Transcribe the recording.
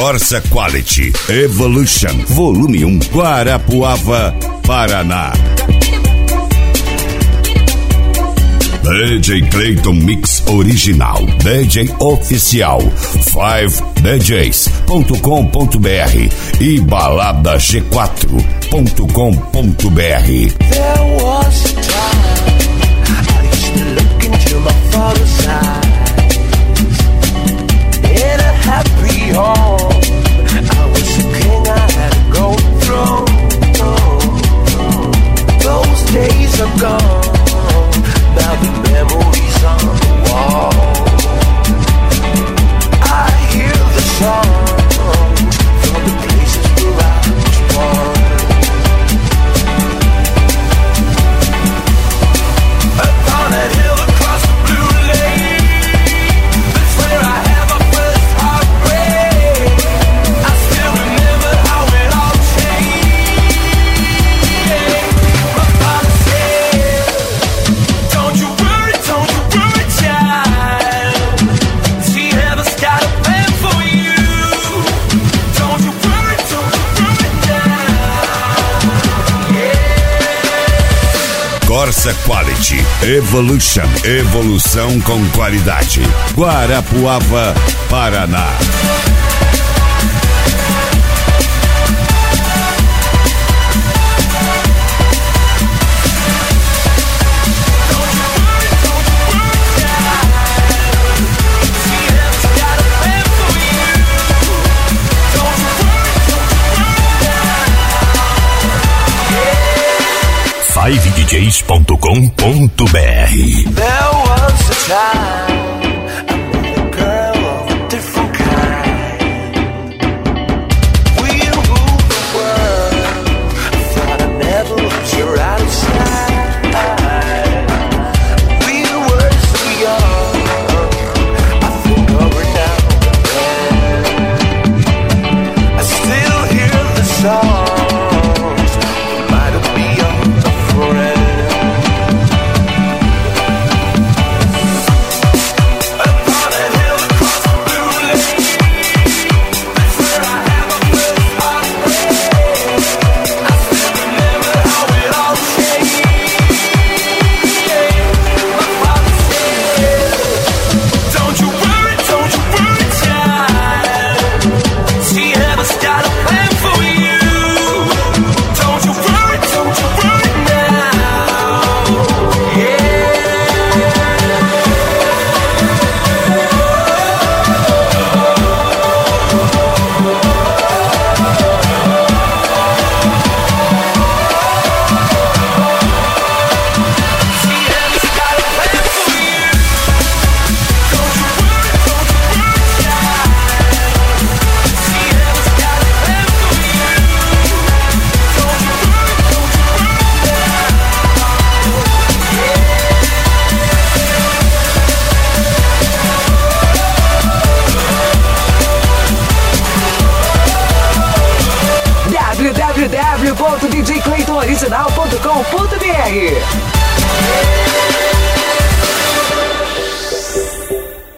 Corsa Quality Evolution, volume 1, Guarapuava, Paraná. DJ Clayton Mix Original, DJ Oficial, 5djs.com.br e baladag4.com.br. There was a time I used to look into my father's eyes. In a happy home, I was a king, I had a golden throne. Those days are gone. Now the memories on the wall. I hear the songs from the places where I was born. Upon a hill across the blue lake, that's where I had my first heartbreak. I still remember how it all changed. My father said, don't you worry, child. See, heaven's got a plan for you. Don't you worry now. Yeah. Corsa Quality Evolution, evolução com qualidade. Guarapuava, Paraná. FiveDJs.com.br. There was a time I met a girl of a different kind. We ruled the world. I thought I'd never lose her out of sight. We were so young. I think of her now and then. I still hear the songs. Remind me of a friend. www.djclaytonoriginal.com.br